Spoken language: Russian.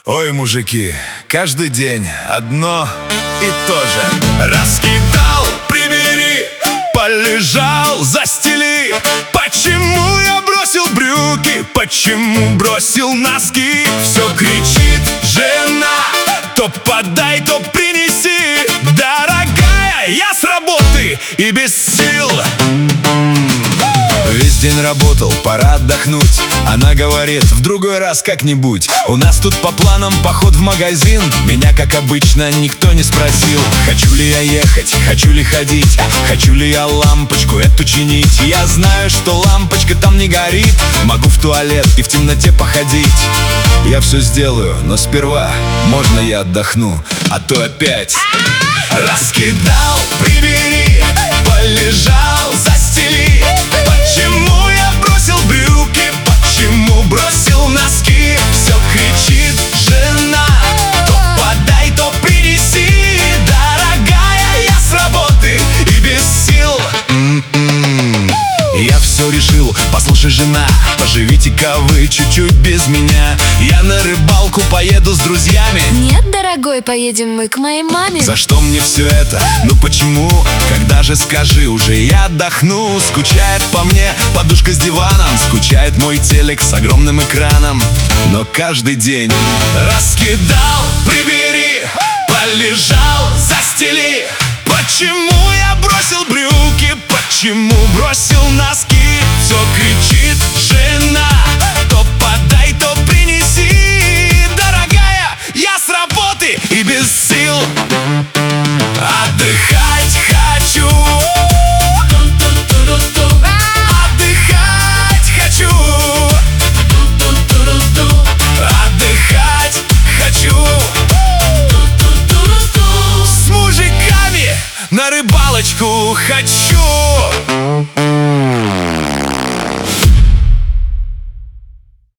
Ой, мужики, каждый день одно и то же. Раскидал, прибери, полежал, застели. Почему я бросил брюки? Почему бросил носки? Все кричит жена: то подай, то принеси. Дорогая, я с работы и без сил. Весь день работал, пора отдохнуть. Она говорит: в другой раз как-нибудь. У нас тут по планам поход в магазин. Меня, как обычно, никто не спросил. Хочу ли я ехать, хочу ли ходить, хочу ли я лампочку эту чинить. Я знаю, что лампочка там не горит. Могу в туалет и в темноте походить. Я все сделаю, но сперва можно я отдохну, а то опять раскидал, прибери, полежал, застели. Почему я бросил брюки? Почему бросил носки? Все кричит жена: то подай, то принеси. Дорогая, я с работы и без сил. Я все решил, послушай, жена, поживите-ка вы чуть-чуть без меня. Я на рыбалку поеду с друзьями. Нет, дорогой, поедем мы к моей маме. За что мне все это? Ну почему? Когда же, скажи уже, я отдохну. Скучает по мне подушка с диваном, скучает мой телек с огромным экраном. Но каждый день раскидал, прибери, полежал, застели. Почему я бросил брюки? Почему бросил носки? Все кричит жена: то подай, то принеси. Дорогая, я с работы и без сил. Отдыхать хочу. Отдыхать хочу. Отдыхать хочу. С мужиками на рыбалочку хочу.